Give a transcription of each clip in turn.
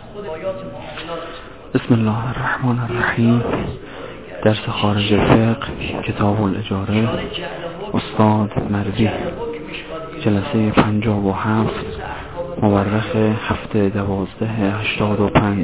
بسم الله الرحمن الرحیم. درس خارج فقه کتاب الاجاره استاد مردی، جلسه 57، مورخ هفته 12/85.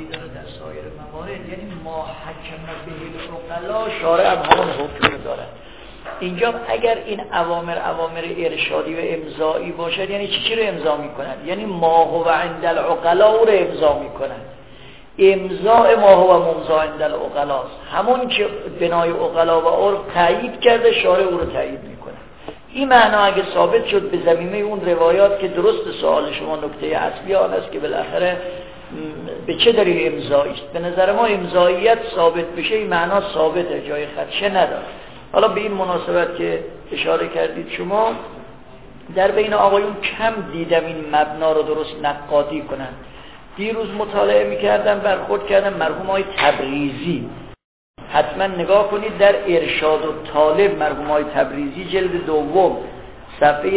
شارع هم همون حکم داره. اینجا اگر این اوامر ارشادی و امضایی باشد، یعنی چی رو امضا میکنند؟ یعنی ما هو عند العقلاء رو امضا میکنند. امضاء ما هو ممضا عند العقلاء است. همون که بنای عقلا و عرف تایید کرده، شارع او رو تایید میکنه. این معنا اگه ثابت شد به زمینه اون روایات که درست سوال شما نکته اصلی آن است که بالاخره به چه دلیل امضایی است. به نظر ما امضاییت ثابت بشه، این معنا ثابته، جای خدشه نداره. حالا به این مناسبت که اشاره کردید شما، در بین آقایون کم دیدم این مبنا رو درست نقادی کنن. دیروز مطالعه میکردم، برخورد کردم مرحوم های تبریزی. حتما نگاه کنید در ارشاد و طالب مرحوم های تبریزی جلد دوم صفحه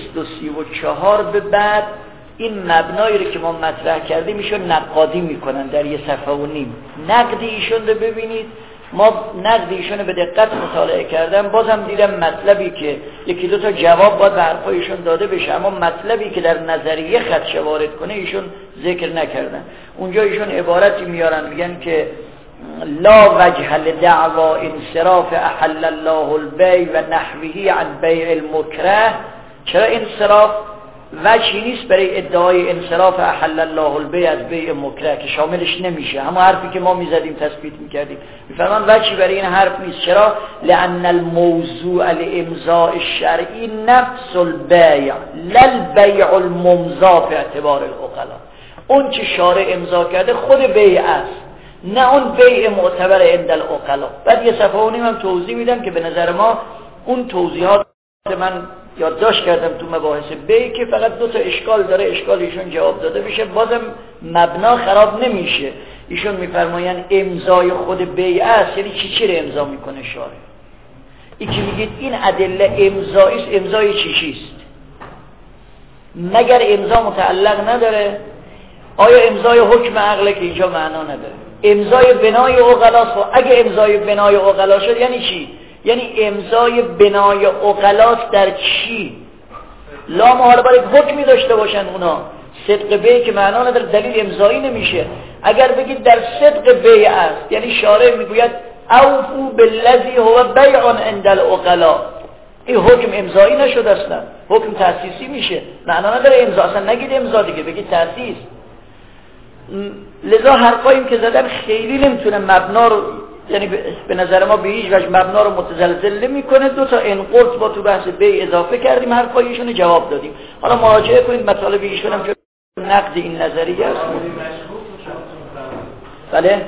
234 به بعد این مبنایی رو که ما مطرح کردیم ایشون نقادی میکنن در یه صفحه و نیم. نقد ایشون رو ببینید. ما نقد ایشون رو به دقت مطالعه کردم، بازم دیدم مطلبی که یکی دو تا جواب باید به حرفای ایشون داده بشه، اما مطلبی که در نظریه خدشه وارد کنه ایشون ذکر نکردن. اونجا ایشون عبارتی میارن، میگن که لا وجه لدعوا انصراف احل الله البیع و نحوه عن بیع المکره. چرا انصراف؟ وجهی نیست برای ادعای انصراف احل الله البیع از بیع مکره که شاملش نمیشه. همون حرفی که ما میزدیم تثبیت میکردیم. میفرمان وجهی برای این حرف نیست. چرا؟ لان الموضوع لامضاء الشرعی نفس البیع لا البیع الممضى في اعتبار العقلاء. اون که شارع امضا کرده خود بیع است، نه اون بیع معتبر عند العقلاء. بعد یه صفحه و نیم هم توضیح میدم که به نظر ما اون توضیحات من یادداشت کردم تو مباحث بیع که فقط دو تا اشکال داره، اشکال ایشون جواب داده بشه، بازم مبنا خراب نمیشه. ایشون میفرمایند امضای خود بیع است، یعنی چی رو امضا میکنه شارع؟ این که میگید این ادله امضایی است، امضای چیست؟ مگر امضا متعلق نداره؟ آیا امضای حکم عقله که اینجا معنا نداره؟ امضای بنای عقلاست. و اگه امضای بنای عقلا شد یعنی چی؟ یعنی امضای بنای عقلاست در چی؟ لا محاله باید حکمی داشته باشن اونا. صدق بیع که معنا نداره، دلیل امضایی نمیشه. اگر بگید در صدق بیع است، یعنی شارع میگوید اوفو بالذی هو بیع عند العقلاء، این حکم امضایی نشد، اصلا حکم تأسیسی میشه. معنا نداره امضا، اصلا نگید امضا دیگه، بگید تأسیس. لذا حرفاییم که زدن خیلی نمیتونه مبنا رو، یعنی به نظر ما به هیچ وجه مبنا رو متزلزل نمی‌کنه. دو تا انقرض با تو بحث بیع اضافه کردیم، حرفایشون رو جواب دادیم. حالا مراجعه کنید مطالب ایشون هم که نقد این نظریه است. بله؟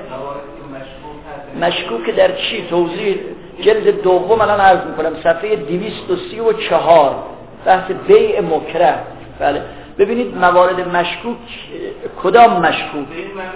مشکوک در چی؟ توضیح جلد دوم الان عرض می‌کنم صفحه 234 بحث بیع مکره. بله. ببینید موارد مشکوک کدام مشکوک؟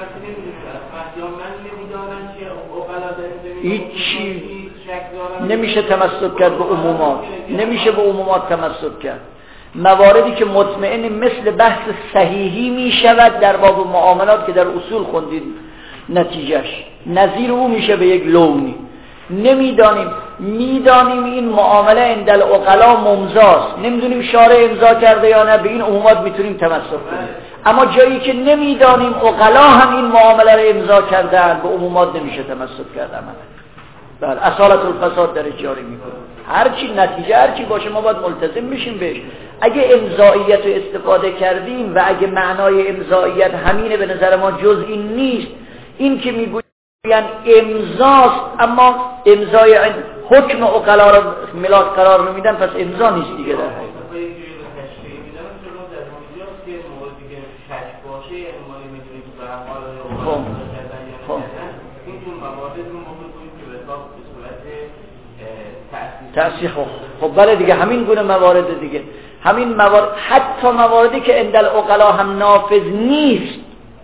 هیچی نمیشه تمسک کرد به عمومات، نمیشه به عمومات تمسک کرد. مواردی که مطمئن مثل بحث صحیحی میشود در باب معاملات که در اصول خوندید نتیجهش نظیر او میشه به یک لونی. نمیدانیم، میدانیم این معامله عند العقلاء ممضاست، نمیدونیم شارع امضا کرده یا نه، به این عمومات میتونیم تمسک کنیم. اما جایی که نمیدانیم عقلا هم این معامله رو امضا کردن، به عمومات نمیشه تمسک کردن. بله، اصالت الفساد در جاری میکنه. هرچی نتیجه هرچی باشه ما باید ملتزم بشیم بهش. اگه امضاییت رو استفاده کردیم و اگه معنای امضاییت همینه، به نظر ما جزئی نیست. این که میگوید امضاست اما امضای حکم عقلا رو ملاک قرار نمیدن، پس امضا نیست دیگه. در تأسیح. خب بله دیگه، همین گونه موارد دیگه، همین موارد، حتی مواردی که عند العقلا هم نافذ نیست.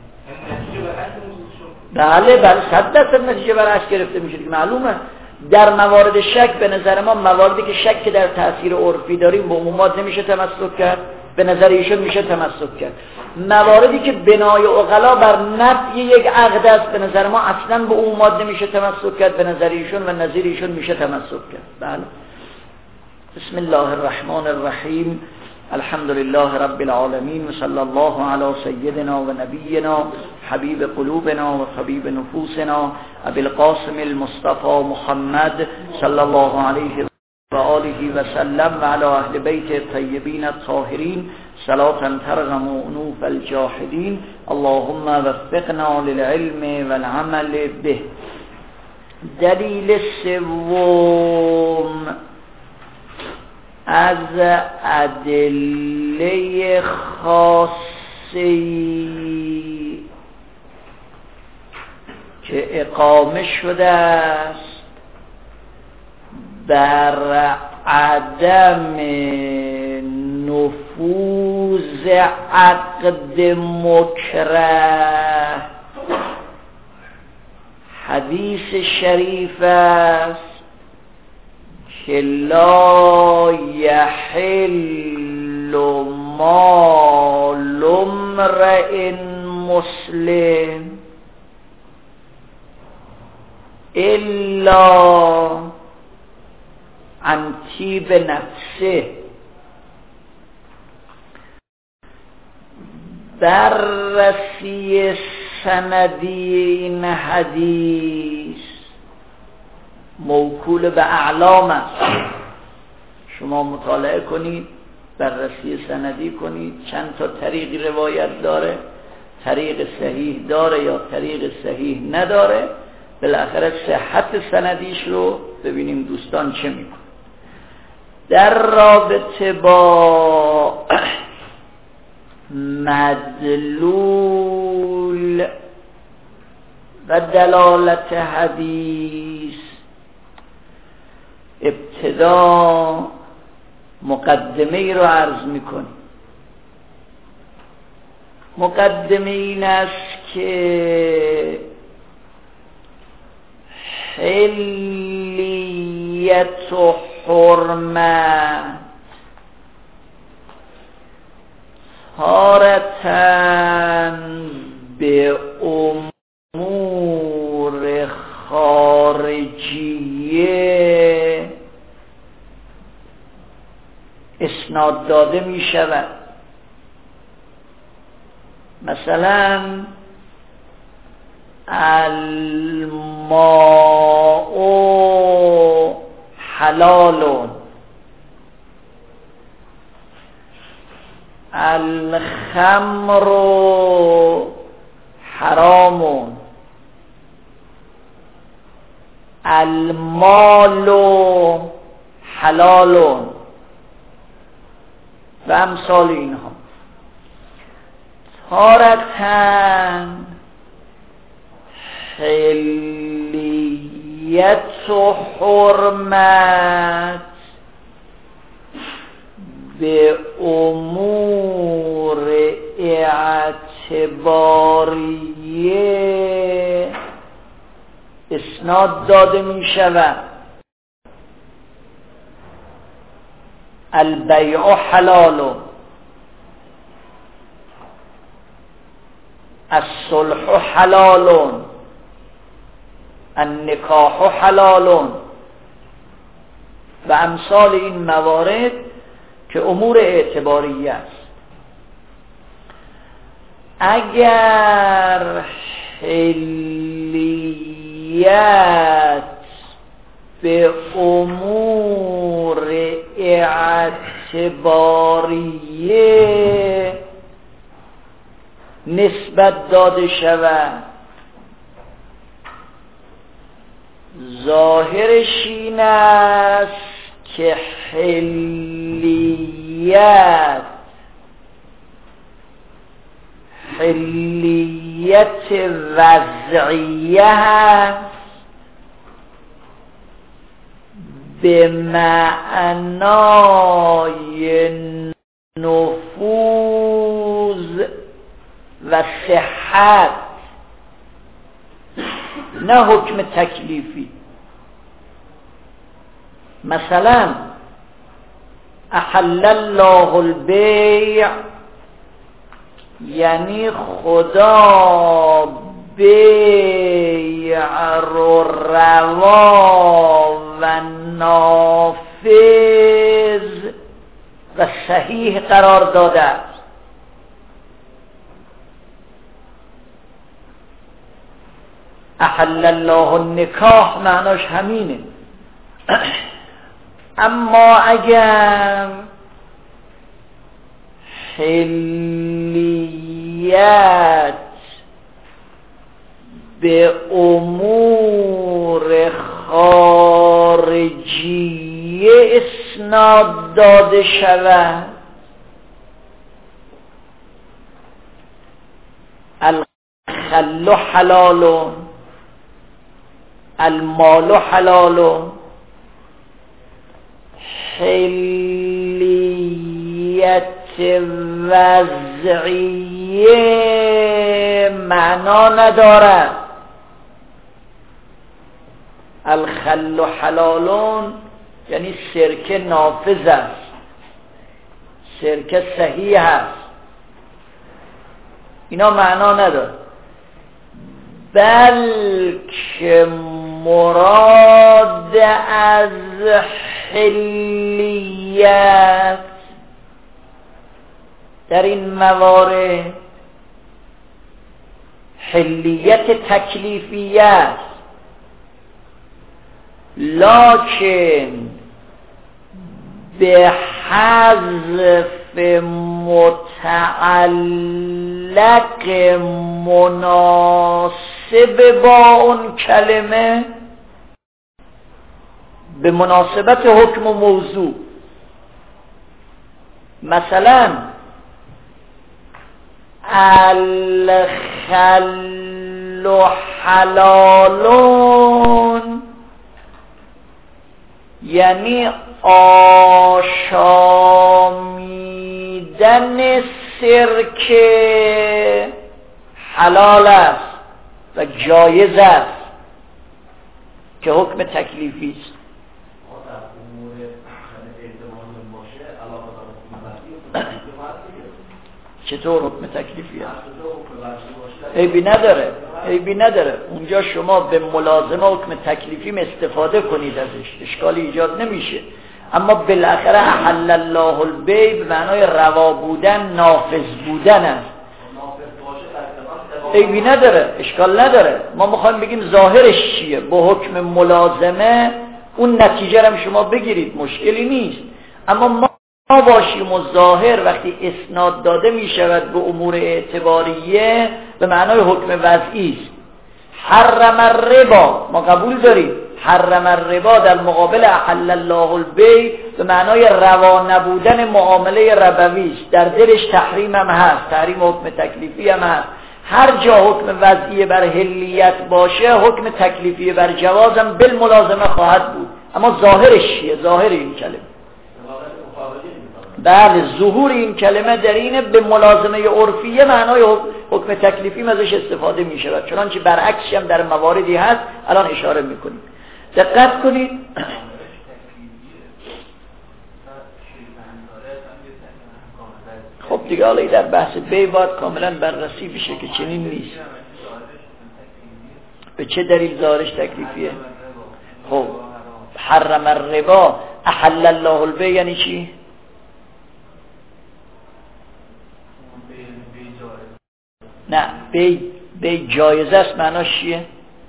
بله 100% نتیجه بر اصل گرفته میشه دیگه، معلومه. در موارد شک به نظر ما، مواردی که شک در تأثیر عرفی داریم، به عمومات نمیشه تمسک کرد. به نظر ایشون میشه تمسک کرد. مواردی که بنای عقلا بر نفی یک عقد است، به نظر ما اصلا به اون ماده میشه تمسک کرد، به نظر ایشون و نظیر ایشون میشه تمسک کرد. بله. بسم الله الرحمن الرحیم. الحمد لله رب العالمین و صلی الله علی سیدنا و نبینا حبیب قلوبنا و طبیب نفوسنا ابی القاسم المصطفى محمد صلی الله علیه و آله و سلم و علی اهل بیت الطیبین الطاهرین صلاة ترغم انوف الجاحدین. اللهم وفقنا للعلم والعمل به. دلیل سوم از ادله خاصی که اقامه شده است بر عدم نفوذ عقد مکره حدیث شریف است که لا یحل مال امرئ مسلم الا عن طیب نفسه. بررسی سندی این حدیث موکول به اعلام است. شما مطالعه کنید، بررسی سندی کنید، چند تا طریق روایت داره، طریق صحیح داره یا طریق صحیح نداره، بالاخره صحت سندیش رو ببینیم دوستان چه میکنه. در رابطه با مدلول و دلالت حدیث ابتدا مقدمه ای رو عرض میکنیم. مقدمه این است که حلیت و حرمت تارتاً به امور خارجیه اسناد داده می شود. مثلا الماء حلال، الخمر حرام، المال حلال و امثال اینها. تارتاً حلیت و حرمت به امور اعتباریه اسناد داده می شود. البیع حلال، الصلح حلال، النکاح حلال و امثال این موارد که امور اعتباریه است. اگر حلیت به امور اعتباریه نسبت داده شود، ظاهرش این است که حلیت وضعیه هست به معنای نفوذ و صحت، نه حکم تکلیفی. مثلا احل الله البیع یعنی خدا بیع رو روا و نافذ و صحیح قرار داده است. احل الله النکاح معناش همینه. اما اگر حلیت به امور خارجیه اسناد داده شود، الخل حلال، المال حلال، حلیت وضعیه معنا ندارد. الخل حلالون یعنی سرکه نافذ است، سرکه صحیح است، اینا معنا ندارد. بلکه مراد از حلیت در این موارد حلیت تکلیفیه است، لکن به حذف متعلق مناسب با اون کلمه، به مناسبت حکم و موضوع. مثلا الخل حلالون یعنی آشامیدن سرکه حلال است و جایز است که حکم تکلیفی است. چطور حکم تکلیفی است؟ عیبی نداره. اونجا شما به ملازمه حکم تکلیفی استفاده کنید ازش، اشکالی ایجاد نمیشه. اما بالاخره احل الله البیع به معنای روا بودن، نافذ بودن است. عیبی نداره، اشکال نداره. ما میخوایم بگیم ظاهرش چیه، با حکم ملازمه اون نتیجه رو شما بگیرید، مشکلی نیست. اما ما باشیم و ظاهر وقتی اسناد داده می شود به امور اعتباریه به معنای حکم وضعی است. حرم الربا ما قبول داریم، حرم الربا در مقابل احل الله البیع به معنای روا نبودن معامله ربوی است، در دلش تحریم هم هست، تحریم حکم تکلیفی هم هست. هر جا حکم وضعی بر حلیت باشه حکم تکلیفی بر جواز هم بالملازمه خواهد بود. اما ظاهرش چیه؟ ظاهر این کلمه، بله، ظهور این کلمه در اینه به ملازمه عرفیه معنای حکم تکلیفی ازش استفاده می شود، چنانچه برعکسش هم در مواردی هست الان اشاره می کنیم. دقت کنید. خب دیگه حالا در بحث بی باید کاملا بررسی بشه که چنین نیست. به چه دلیل ظاهرش تکلیفیه؟ خب حرم الربا احل الله البیع یعنی چی؟ نه، بی جایزه است معناش چیه؟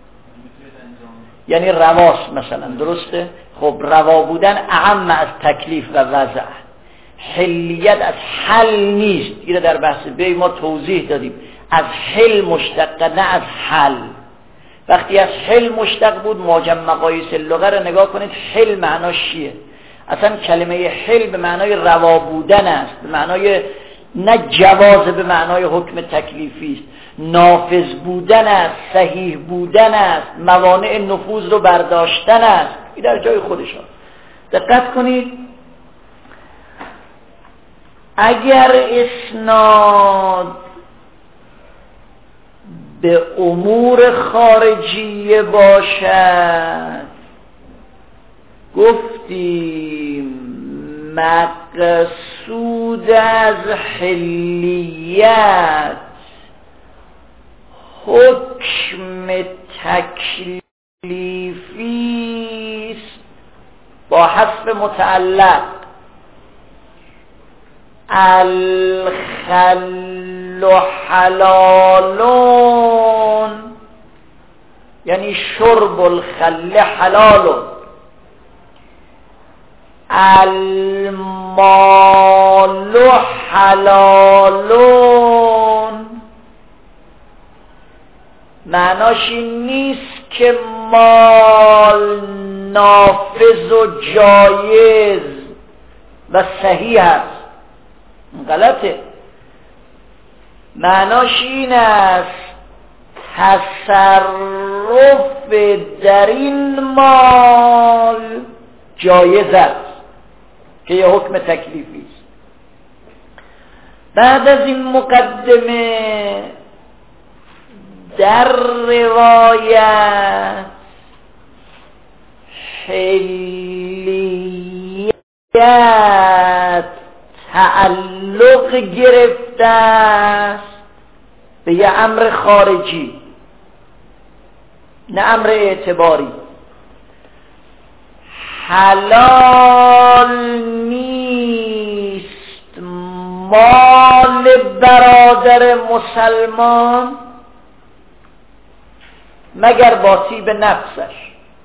یعنی رواست مثلا، درسته؟ خب روا بودن اعم از تکلیف و وضع. حلیت از حل نیست، اینو در بحث بی ما توضیح دادیم. از حل مشتق، نه از حل. وقتی از حل مشتق بود معجم مقاییس اللغه رو نگاه کنید، حل معناش چیه؟ اصلا کلمه حل به معنای روا بودن است، به معنای نه جواز، به معنای حکم تکلیفی است، نافذ بودن است، صحیح بودن است، موانع نفوذ رو برداشتن است. این در جای خودشان. دقت کنید، اگر اسناد به امور خارجیه باشد گفتیم مقصود از حلیت حکم تکلیفی است با حسب متعلق. الخل حلالون یعنی شرب الخل حلالون، المال حلالون معناش این نیست که مال نافذ و جایز و صحیح است، غلطه. معناش این است تصرف در این مال جایز است که یه حکم تکلیفی است. بعد از این مقدمه در روایت حلیت تعلق گرفته است به یه امر خارجی، نه امر اعتباری. حلال نیست مال برادر مسلمان مگر با طیب نفسش.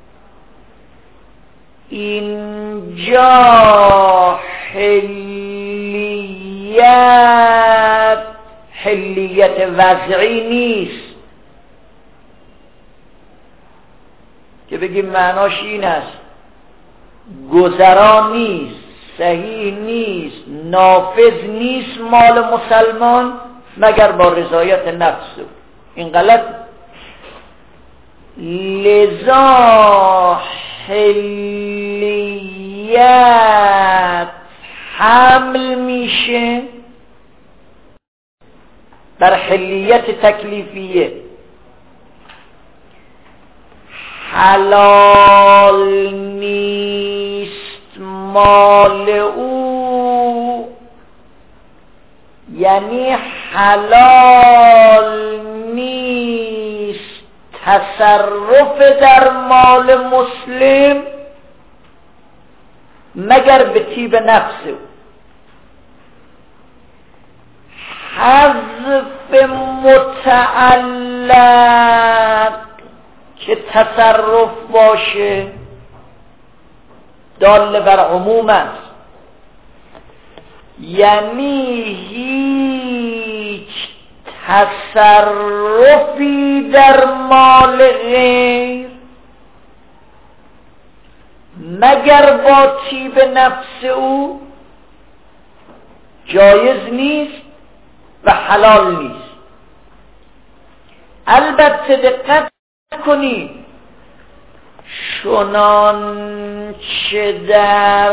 اینجا حلیت وضعی نیست که بگیم معناش این است گذرا نیست، صحیح نیست، نافذ نیست مال مسلمان مگر با رضایت نفس. این غلط. لذا حلیت حمل میشه بر حلیت تکلیفیه. حلال نیست مال او یعنی حلال نیست تصرف در مال مسلم مگر به طیب نفس او. حذف متعلق که تصرف باشه دال بر عموم است، یعنی هیچ تصرفی در مال غیر مگر با طیب نفس او جایز نیست و حلال نیست. البته دقت کنید چنانچه در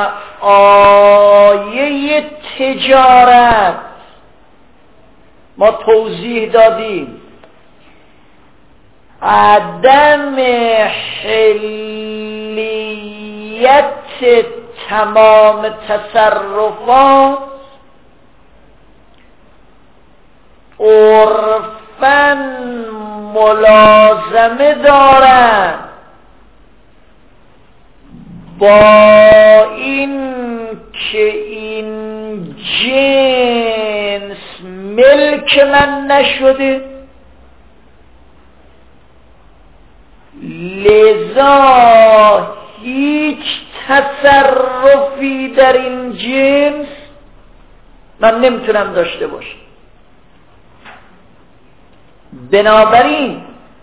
آیه تجارت ما توضیح دادیم عدم حلیت تمام تصرفات عرفاً ملازمه دارند با این که این جنس ملک من نشده، لذا هیچ تصرفی در این جنس من نمیتونم داشته باشم. بنابراین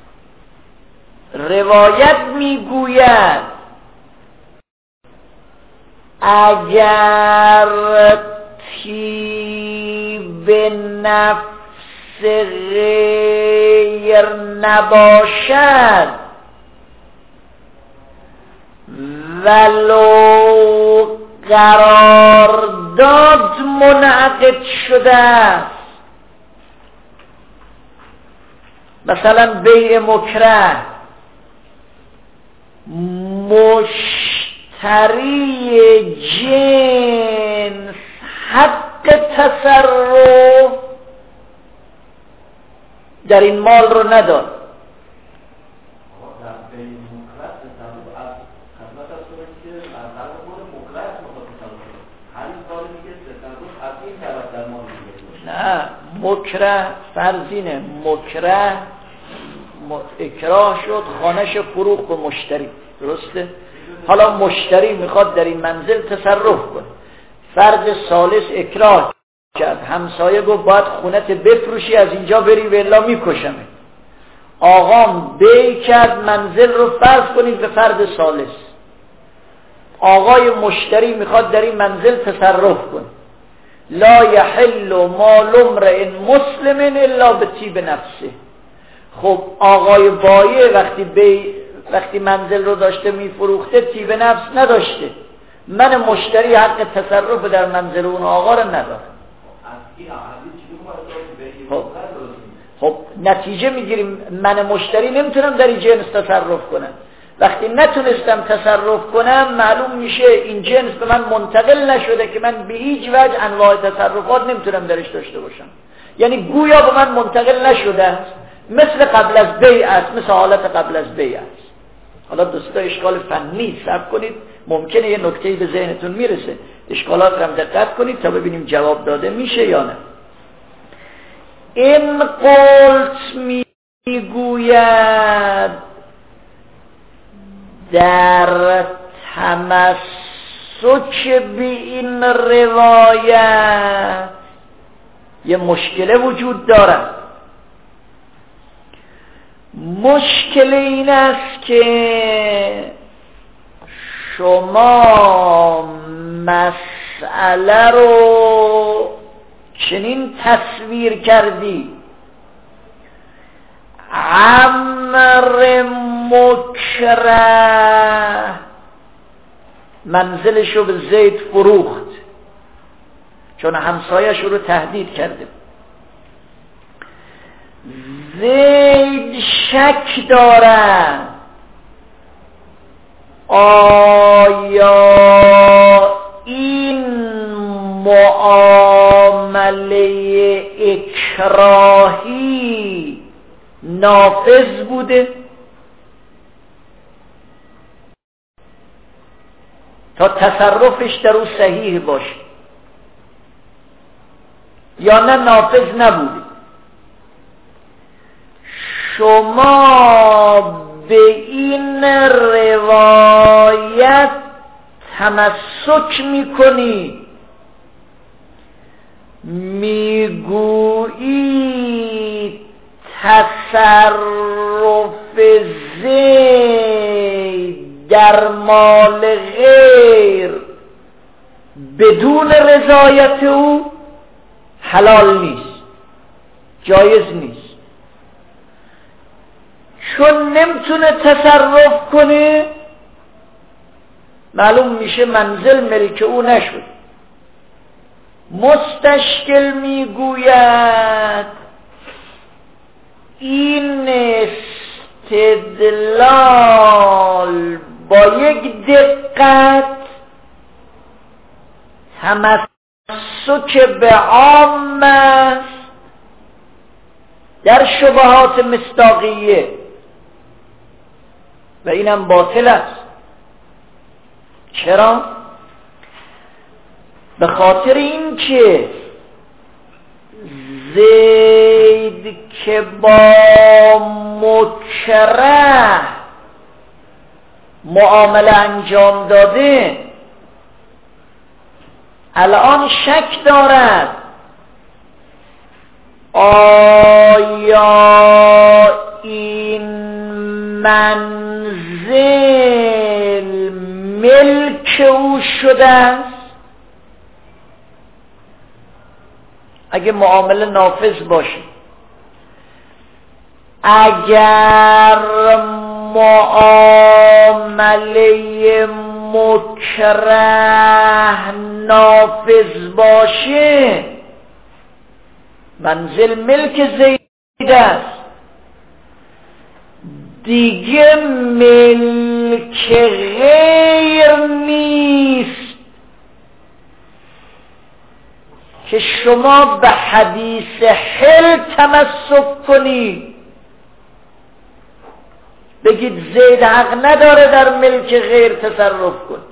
روایت میگوید اگر طیب نفس غیر نباشد ولو قرارداد منعقد شده است، مثلا بیع مکره، مشتری مشتری جنس حق تصرف در این مال رو نداد. نه مکره فرزینه، مکره اکراه شد، خانه‌ش فروخت به مشتری، درسته؟ حالا مشتری میخواد در این منزل تصرف کنه، فرد ثالث اکراه کرد، همسایه گفت باید خونت بفروشی از اینجا بری و الا میکشمه. آقام بیع کرد منزل رو، فرض کنید به فرد ثالث. آقای مشتری میخواد در این منزل تصرف کنه. لا یحل مال امرئ مسلم الا بطیب نفسه. خب آقای بایع وقتی منزل رو داشته میفروخته طیب نفس نداشته، من مشتری حق تصرف در منزل اون آقا رو ندارم. خب نتیجه میگیریم من مشتری نمیتونم در این جنس تصرف کنم. وقتی نتونستم تصرف کنم معلوم میشه این جنس به من منتقل نشده که من به هیچ وجه انواع تصرفات نمیتونم درش داشته باشم. یعنی گویا به من منتقل نشده است، مثل قبل از بیع است، مثل حالت قبل از بیع است. حالا دوستا اشکال فنی صبر کنید، ممکنه یه نکته‌ای به ذهنتون میرسه، اشکالات رو هم دقت کنید تا ببینیم جواب داده میشه یا نه. این قلت میگوید در تمسک به این روایت یه مشکله وجود دارد. مشکل این است که شما مسئله رو چنین تصویر کردی: امر مکره منزلش رو به زید فروخت چون همسایش رو تهدید کرده. زید شک دارد آیا این معامله اکراهی نافذ بوده تا تصرفش در او صحیح باشه یا نه نافذ نبوده. شما به این روایت تمسک میکنی، میگویی تصرف زید در مال غیر بدون رضایت او حلال نیست، جایز نیست. چون نمیتونه تصرف کنه معلوم میشه منزل ملک او نشد. مستشکل میگوید این استدلال با یک دقت تمسک به عام است در شبهات مصداقیه و اینم باطل است. چرا؟ به خاطر این که زید که با مکره معامله انجام داده الان شک دارد آیا این منزل ملک او شده است؟ اگه معامله نافذ باشه، اگر معامله مکره نافذ باشه منزل ملک زید است، دیگه ملک ملک غیر نیست که شما به حدیث حل تمسک کنید، بگید زید حق نداره در ملک غیر تصرف کن.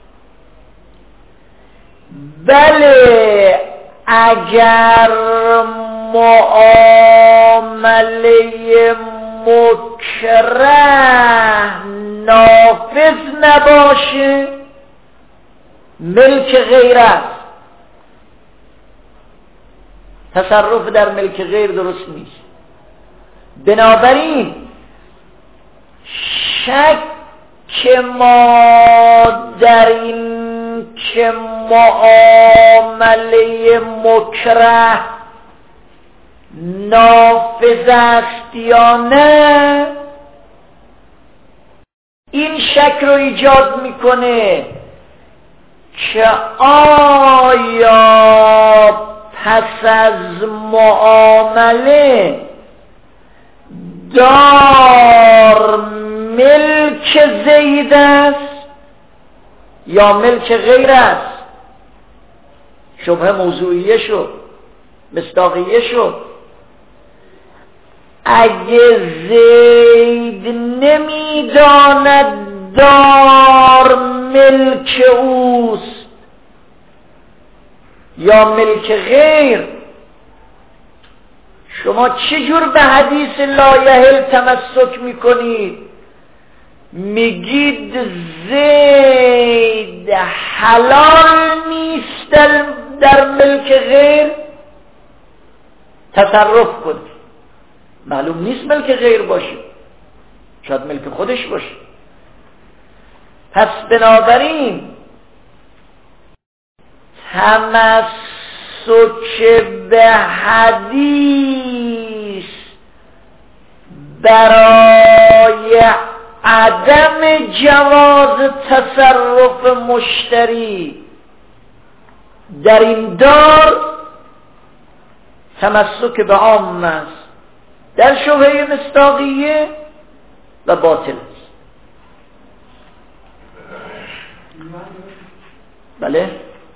بله اگر معامله مکره نافذ نباشه ملک غیر است، تصرف در ملک غیر درست نیست. بنابراین شک ما در این که معامله مکره نافذ است یا نه، این شک رو ایجاد میکنه که آیا پس از معامله دار ملک زید است یا ملک غیر است. شبهه موضوعیه شد، مصداقیه شد. اگه زید نمیداند دار ملک اوست یا ملک غیر، شما چجور به حدیث لا یحل تمسک میکنید؟ میگید زید حلال نیست در ملک غیر، تصرف کن. معلوم نیست ملک غیر باشه، شاید ملک خودش باشه. پس بنابراین تمسک به حدیث برای عدم جواز تصرف مشتری در این دار تمسک به عام است، در شبهه مصداقیه و باطل است. بله؟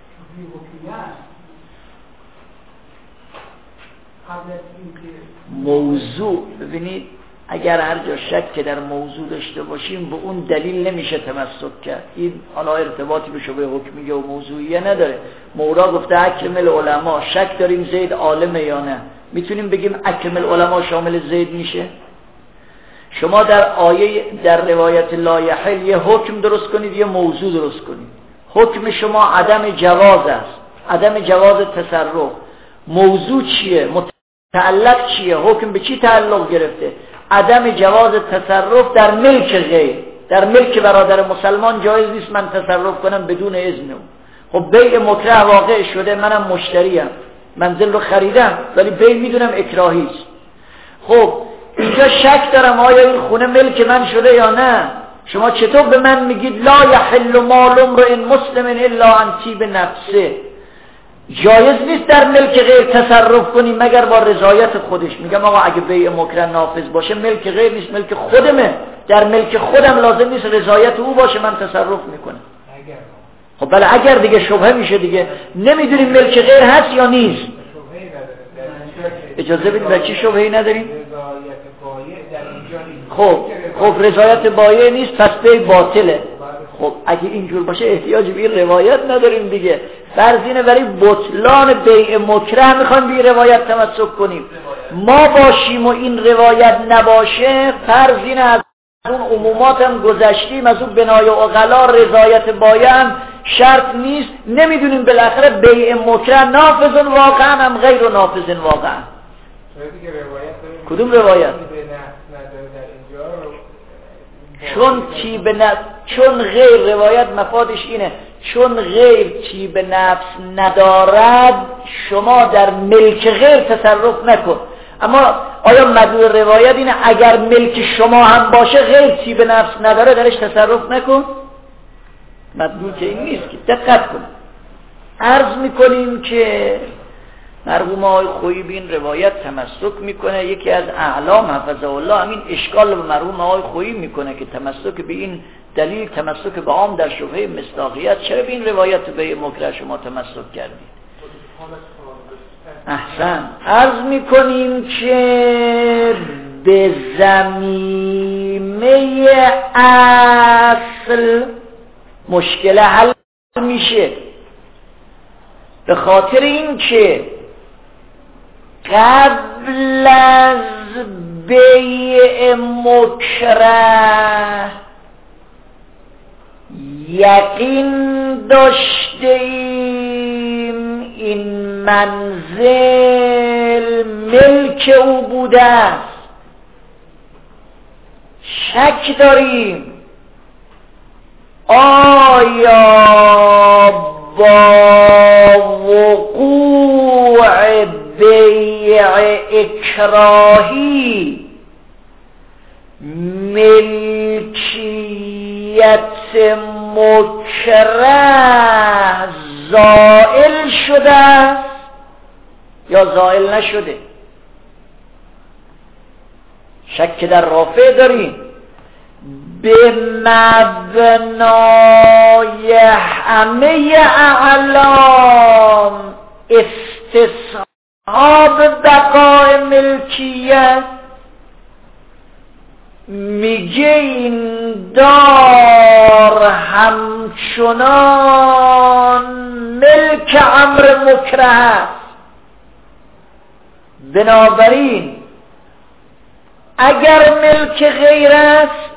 موضوع ببینید، اگر هر جا شک که در موضوع داشته باشیم به اون دلیل نمیشه تمسک کرد. این حالا ارتباطی به شبهه حکمیه و موضوعیه نداره. مورا گفته اکرم العلماء، شک داریم زید عالمه یا نه، میتونیم بگیم اکرم العلماء شامل زید میشه؟ شما در آیه در روایت لا یحل یه حکم درست کنید یه موضوع درست کنید. حکم شما عدم جواز است، عدم جواز تصرف. موضوع چیه؟ متعلق چیه؟ حکم به چی تعلق گرفته؟ عدم جواز تصرف در ملک غیر. در ملک برادر مسلمان جایز نیست من تصرف کنم بدون اذن او. خب بیع مکره واقع شده، منم مشتریم، منزل رو خریدم ولی بیع میدونم اکراهی است. خب اینجا شک دارم آیا این خونه ملک من شده یا نه. شما چطور به من میگید لا یحل مال امرئ مسلم الا عن طیب نفسه؟ جایز نیست در ملک غیر تصرف کنی مگر با رضایت خودش. میگم آقا اگه بیع مکره نافذ باشه ملک غیر نیست، ملک خودمه، در ملک خودم لازم نیست رضایت او باشه من تصرف میکنم. خب بله اگر دیگه شبهه میشه دیگه، نمیدونیم ملک غیر هست یا نیست. اجازه بدید بچی شبهه‌ای نداریم. خب رضایت بایع نیست پس بیع باطله. خب اگه اینجور باشه احتیاج به این روایت نداریم دیگه. فرض اینه برای بطلان بیع مکره میخوایم به این روایت تمسک کنیم. ما باشیم و این روایت نباشه، فرض اینه از اون عمومات هم گذشتیم، از اون بنای عقلا رضایت بایع هم شرط نیست، نمیدونیم بالاخره بیع مکره نافذ واقعا هم غیر نافذ واقعا. کدوم روایت؟ چون غیر روایت مفادش اینه چون غیر طیب نفس ندارد شما در ملک غیر تصرف نکن. اما آیا مدلول روایت اینه اگر ملک شما هم باشه غیر طیب نفس نداره درش تصرف نکن؟ مدلول که این نیست که. دقت کن. عرض میکنیم که مرحوم آقای خویی به این روایت تمسک میکنه. یکی از اعلام حفظه الله همین اشکال به مرحوم آقای خویی میکنه که تمسک به این دلیل تمسک به عام در شبهه مصداقیت. چرا به این روایت بیع مکره شما تمسک کردید؟ احسن. عرض میکنیم که به زمینه اصل مشکل حل میشه، به خاطر این که قبل از بیع مکره یقین داشتیم این منزل ملک او بوده است، شک داریم آیا با وقوع بیع اکراهی ملکیت مکره زائل شده است یا زائل نشده؟ شک در رافع داریم. به مبنای همه اعلام استصحاب بقای ملکیت میگه این دار همچنان ملک امر مکره است. بنابراین اگر ملک غیر است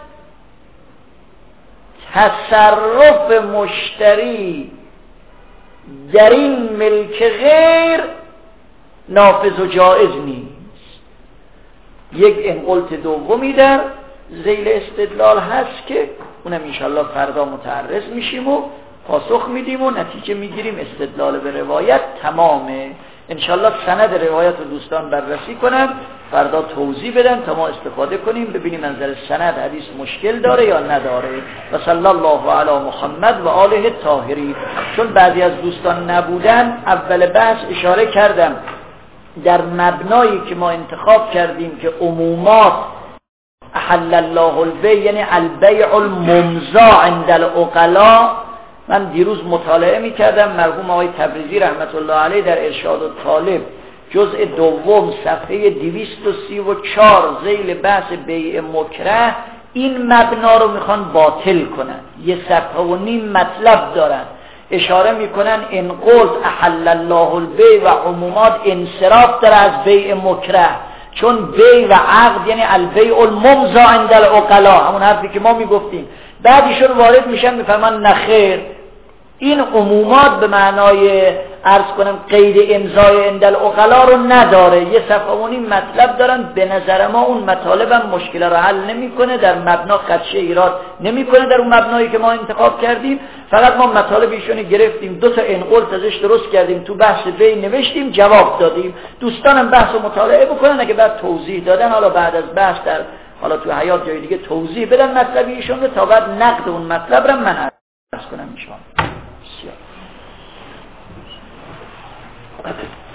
تصرف مشتری در این ملک غیر نافذ و جائز نیست. یک انقلت دومی در ذیل استدلال هست که اونم انشالله فردا متعرض میشیم و پاسخ میدیم و نتیجه میگیریم. استدلال به روایت تمامه. انشالله سند روایت رو دوستان بررسی کنن، فردا توضیح بدن تا ما استفاده کنیم، ببینیم نظر سند حدیث مشکل داره یا نداره. و صلی الله علی محمد و آله الطاهرین. چون بعضی از دوستان نبودن اول بحث اشاره کردم در مبنایی که ما انتخاب کردیم که عمومات احل الله البیع یعنی البیع الممضی عند العقلاء. من دیروز مطالعه می‌کردم مرحوم آقای تبریزی رحمت الله علیه در ارشاد الطالب جزء دوم صفحه 234 ذیل بحث بیع مکره این مبنا رو میخوان باطل کنن. یه صفحه و نیم مطلب دارن، اشاره میکنن ان قلت احل الله البیع و عمومات انصراف داره از بیع مکره، چون بیع و عقد یعنی البیع الممضی عند العقلاء، همون حرفی که ما میگفتیم. بعدیشون وارد میشن میفهمن نخیر، این عمومات به معنای عرض کنم قید امضای عند العقلاء رو نداره. یه صفحه و نیم مطلب دارن. به نظر ما اون مطالب هم مشکل رو حل نمیکنه، در مبنا خدشه ایراد نمیکنه در اون مبنایی که ما انتخاب کردیم. فقط ما مطالب ایشونو گرفتیم، دو تا انقلت ازش درست کردیم، تو بحث بی نوشتیم، جواب دادیم. دوستانم بحث و مطالعه بکنن، اگه بعد توضیح دادن حالا بعد از بحث در حالا تو حیات جای دیگه توضیح بدن مطلب ایشون رو تا بعد نقد اون مطلب رو من عرض کنم ان شاء الله.